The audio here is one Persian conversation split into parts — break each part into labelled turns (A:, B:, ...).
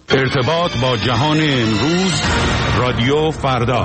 A: ارتباط با جهان امروز، رادیو فردا.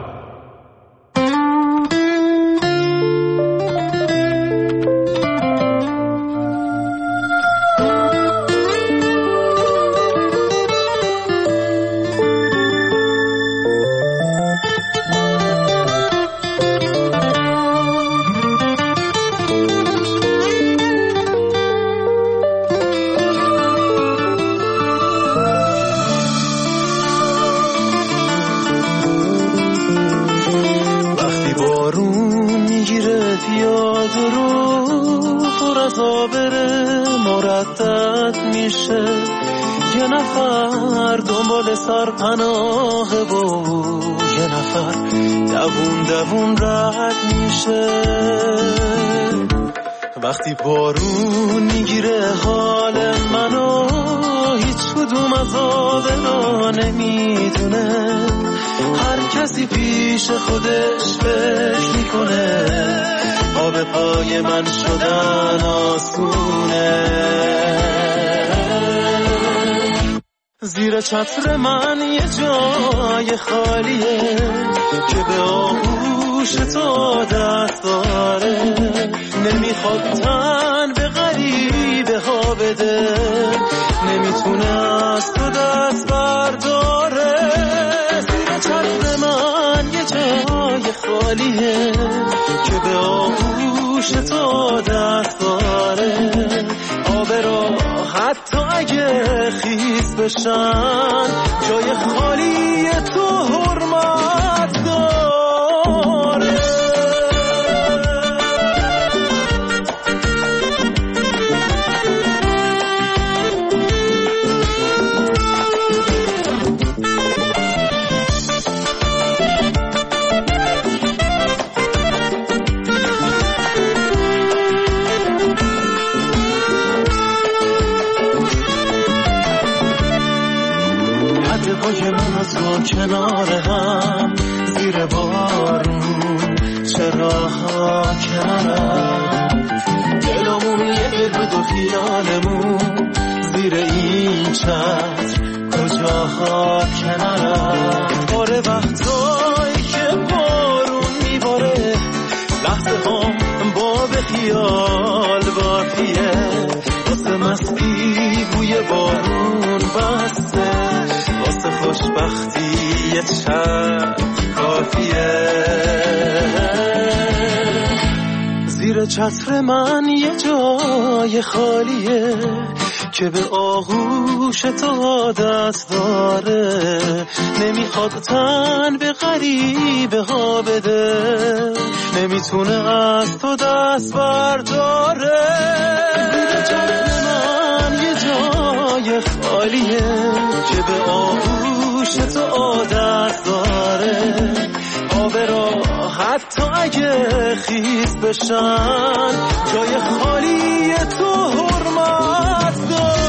B: سرپناه و یه نفر دوون رد میشه. وقتی بارون میگیره حال منو، هیچ کدوم از آبنا نمیدونه. هر کسی پیش خودش فکر میکنه، آب پای من شدن آسونه. زیر چتر من یه جای خالیه که به آغوش تو دست داره. نمیخواد تن به غریبه ها بده، نمیتونه از تو دست برداره. زیر چتر من یه جای خالیه که به آغوش تو دست داره. آب را حتی اگه خیس بشن، جای خالی تو حرمت داره. پای من و تو کنار هم، زیر بارون چراها کنارم. دلمون یه دل بود و خیالمون زیر این چتر کجاها کنارم. باره وقتایی که بارون میباره، لحظه هم با به خیال باقیه. واسه مستی بوی بارون بسته، واسه خوشبختی یه چند کافیه. زیر چتر من یه جای خالیه که به آغوش تو دست داره. نمیخواد تن به غریبه ها بده، نمیتونه از تو دست برداره. زیر چتر من یه جای خالیه که به آغوش تو عادت داره. آب را حتی اگه خیس بشن، جای خالی تو حرمت داره.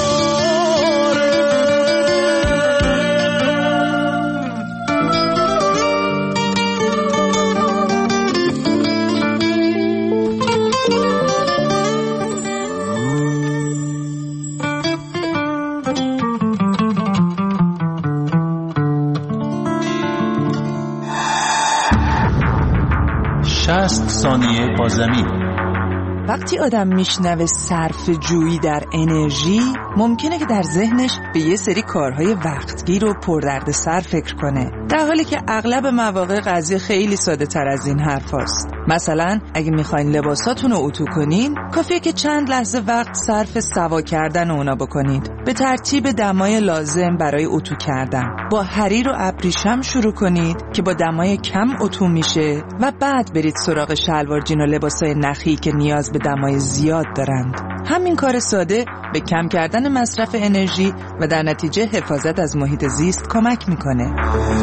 C: ثانیه با زمین.
D: وقتی آدم میشنوه صرف جویی در انرژی، ممکنه که در ذهنش به یه سری کارهای وقتگیر و پردردسر فکر کنه، در حالی که اغلب مواقع قضیه خیلی ساده تر از این حرف هست. مثلا اگه میخواین لباساتون رو اتو کنین، کافیه که چند لحظه وقت صرف سوا کردن اونا بکنید، به ترتیب دمای لازم برای اتو کردن. با حریر و ابریشم شروع کنید که با دمای کم اتو میشه و بعد برید سراغ شلوار جین و لباسای نخی که نیاز به دمای زیاد دارند. همین کار ساده به کم کردن مصرف انرژی و در نتیجه حفاظت از محیط زیست کمک میکنه.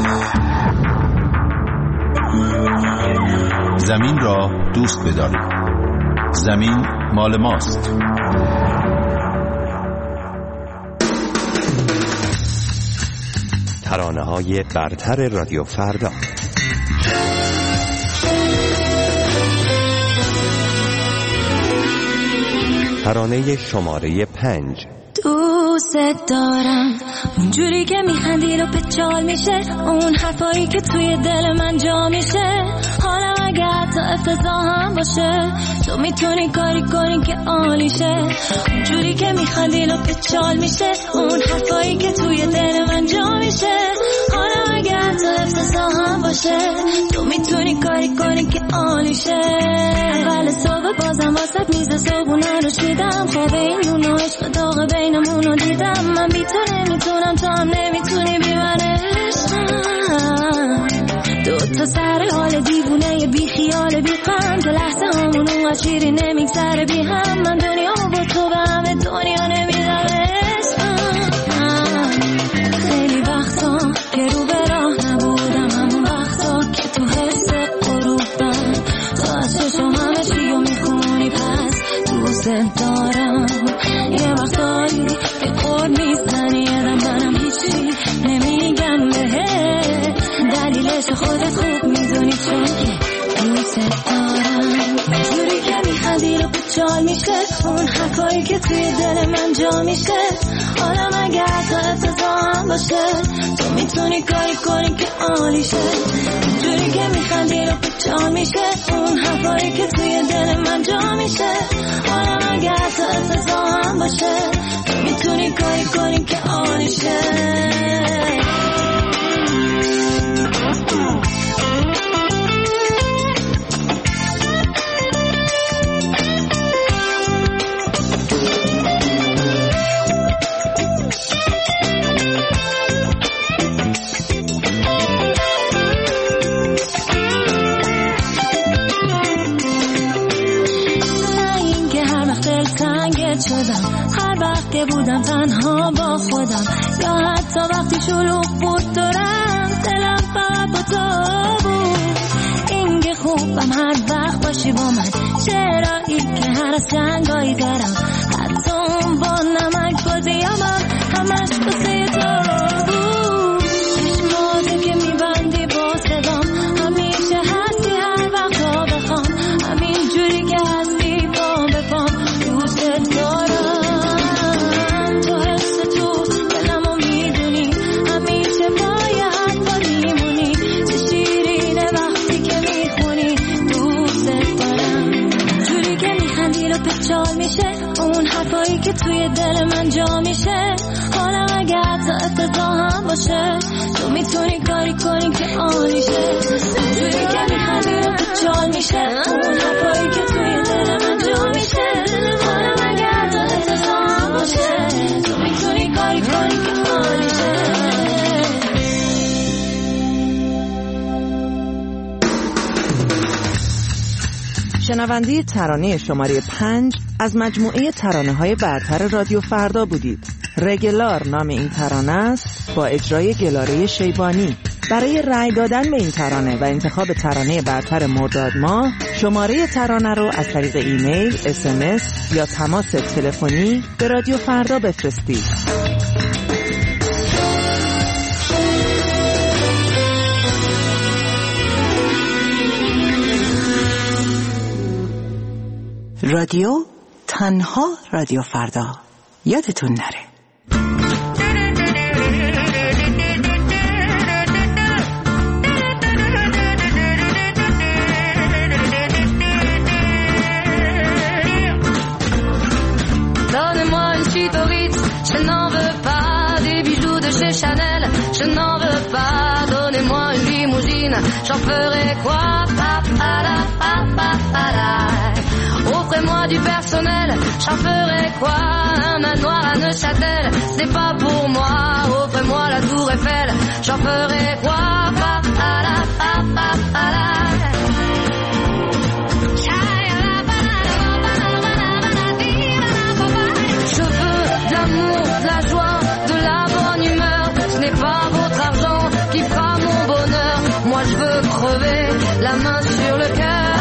C: زمین را دوست بدارید. زمین مال ماست.
E: ترانه‌های برتر رادیو فردا. ترانه شماره 5.
F: تو دوست دارم، اونجوری که میخندی رو پیچال میشه، اون حرفایی که توی دل من جا میشه. حالا اگه حتی افتضاح هم باشه، تو میتونی کاری کنی که عالیشه. اونجوری که میخندی رو پیچال میشه، اون حرفایی که توی دل من جا میشه. حالا اگه حتی افتضاح هم باشه، تو میتونی کاری کنی که عالیشه. اول صبح بازم واسه میز صبحونه رو شیدم، خواب این نون و عشق داغ بینمون رو دیدم. من بی تو نمیتونم، تو هم نمیتونی بی من عشقم. دوتا سر حال دیوونه بی خیال بی غم، که لحظه همونو از شیری نمیگذره بی هم. من دنیامو با تو به همه دنیا نمیدم عشقم. خیلی وقتا که رو به راه نبودم، همون وقتا که تو حس غروبم، تو از چشم همه چیو میخونی پس دوست دارم. یه وقتایی که قول میزنی منم هیچی نمیگم بهت، دلیلش خودت خوب میدونی چون که دوست دارم. جوری که میخندی رو پیچال میشه، اون حرفایی که توی دل من جا میشه. حالا مگه حتی افتضاح هم باشه، تو میتونی کاری کنی که عالیشه. جوری که میخندی رو پیچال میشه، اون حرفایی که توی دل من جا میشه. حالا مگه حتی افتضاح هم باشه، تو میتونی کاری کنی که عالیشه. هر وقت که بودم تنها با خودم، یا حتی وقتی شلوغ بود دورم، دلم فقط با تو بود. این که خوبم هر وقت باشی با من، چرایی که هر از جنگایی دارم، حتی اون با نمک بازیامم همش بسه تو بود. چشماتو که میبندی با صدام، همیشه هستی هر وقت ها بخوام، همین جوری که هستی با بفام. دوست دارم تو حس تو دلمو میدونی، همیشه پای حرفا میمونی، چه شیرینه وقتی که میخونی. دوست دارم جوری که میخندی رو پیچال میشه، اون حرفایی که توی دل من جا میشه. حالا اگه حتی افتضاح هم باشه، تو میتونی کاری کنی که عالیشه. جوری که میخندی رو پیچال میشه، اون حرفایی که توی دل من جا میشه. حالا اگه حتی افتضاح هم باشه، تو میتونی کاری کنی که عالیشه.
D: شنونده ترانه شماره 5 از مجموعه ترانه‌های برتر رادیو فردا بودید. رگلار نام این ترانه است، با اجرای گلاره شیبانی. برای رأی دادن به این ترانه و انتخاب ترانه برتر مرداد ماه، شماره ترانه رو از طریق ایمیل، SMS یا تماس تلفنی به رادیو فردا بفرستید. رادیو تنها رادیو فردا، یادتون نره.
F: Donnez-moi une suite au Ritz, je n'en veux pas des bijoux de chez Chanel, je n'en veux pas. Donnez-moi une limousine, j'en ferai quoi? Offrez-moi du personnel, j'en ferai quoi? Un manoir à Neuchâtel, c'est pas pour moi. Offrez-moi la tour Eiffel, j'en ferai quoi? Je veux de l'amour, de la joie, de la bonne humeur. Ce n'est pas votre argent qui fera mon bonheur. Moi je veux crever la main sur le cœur.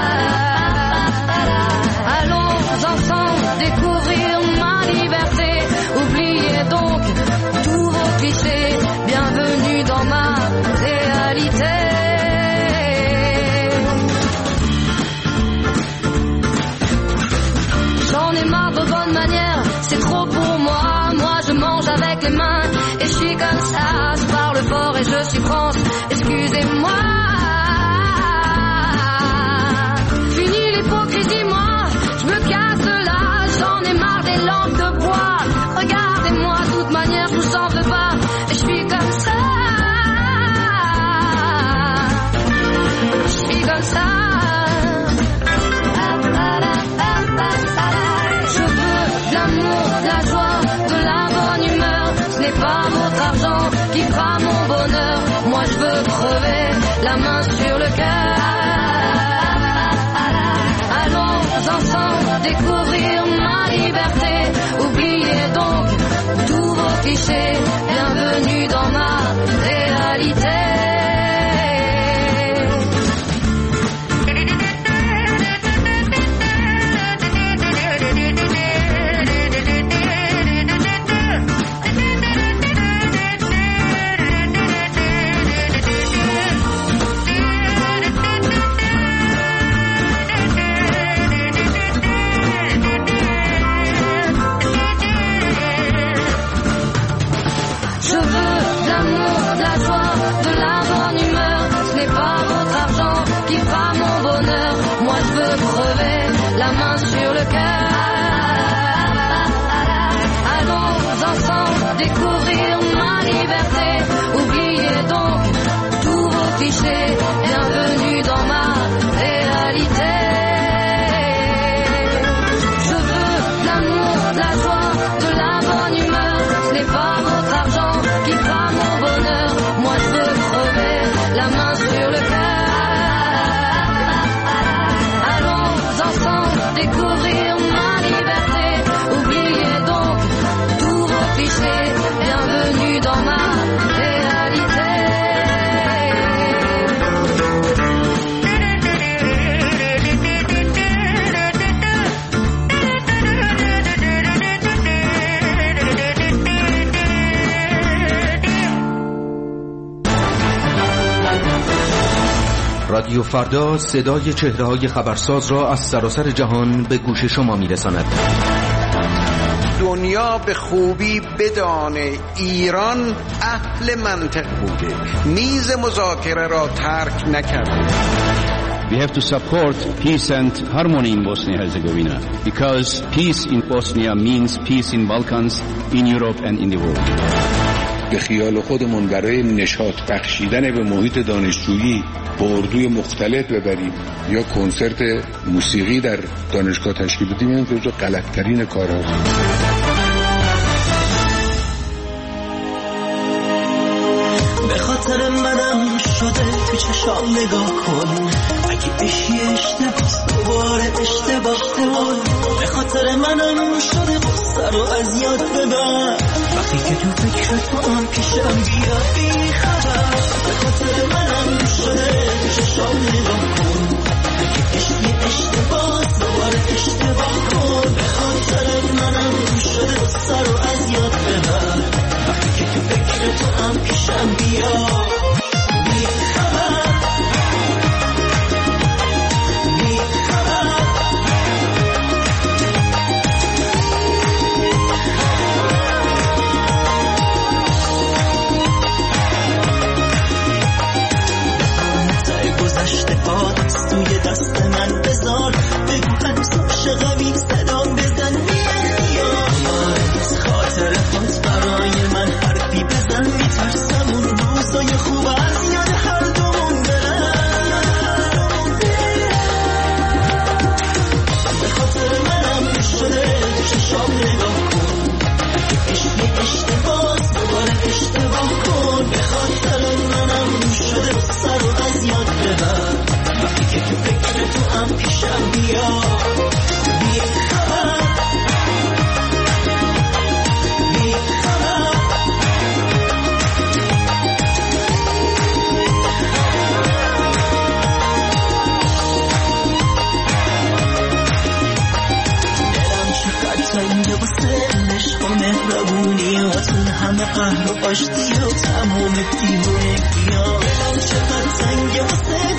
F: Allons ensemble découvrir ma liberté. Oubliez donc tous vos clichés. Bienvenue dans ma réalité. avec les mains. Et je suis comme ça, je parle fort et je suis France. Excusez-moi. Fini l'hypocrisie, moi, je me casse là. J'en ai marre des lampes de bois. Regardez-moi, de toute manière, je vous en veux pas. Et je suis comme ça. Je suis comme ça. Je veux de l'amour, de la joie, de la bonne humeur. Ce n'est pas votre argent qui fera mon bonheur. Moi je veux crever la main sur le cœur. Allons ensemble découvrir ma liberté. Oubliez donc tous vos clichés. Bienvenue dans ma réalité. La main sur le cœur. Allons ensemble découvrir ma liberté. Oubliez donc tous vos clichés. Bienvenue dans ma réalité. Je veux de l'amour, de la joie, de la bonne humeur. Ce n'est pas votre argent qui fera mon bonheur. Moi je veux crever la main sur le cœur. Découvrir ma liberté. Oubliez donc tous vos clichés. Bienvenue dans ma réalité.
C: رادیو فردا صدای چهره‌های خبرساز را از سراسر جهان به گوش شما می‌رساند.
G: دنیا به خوبی بدانه ایران اهل منطق بوده، میز مذاکره را ترک نکرده.
A: We have to support peace and harmony in Bosnia-Herzegovina because peace in Bosnia means peace in Balkans, in Europe and in the world.
H: به خیال خودمون برای نشاط بخشیدن به محیط دانشجویی با اردوی مختلط ببریم یا کنسرت موسیقی در دانشگاه تشکیل بدیم، این جزو غلط‌ترین کارهاست.
B: به خاطر منم شده تو چشام نگاه کن، اگه عشقی اشتباس دوباره اشتباه کن. به خاطر منم شده قصه رو از یاد ببر، وقتی که تو فکر تو هم پیشم بیا بی خبر. به خاطر منم شده تو چشام نگاه کن، اگه عشقی اشتباس دوباره اشتباه کن. به خاطر منم شده قصه رو از یاد ببر، وقتی که تو فکر تو هم پیشم بیا بی خبر. توی دست من بذار، بگو هنوز عاشقمی، صدام بزن بیاد. از خاطر خود برای من حرفی بزن، میترسم اون روزای خوب از یاد هر دومون برن. به خاطر منم شده چشام نگاه کن، عشقی اشتباس دوباره اشتباه کن. به خاطر منم شده سر رو از یاد ببر، وقتی که تو فکر تو هم پیشم بیا بی خبر. بی خبر. دلم چقدر تنگه واسه عشق و مهربونیاتون، همه قهر و آشتی و تمام دیوونگی‌ها. دلم چقدر تنگه واسه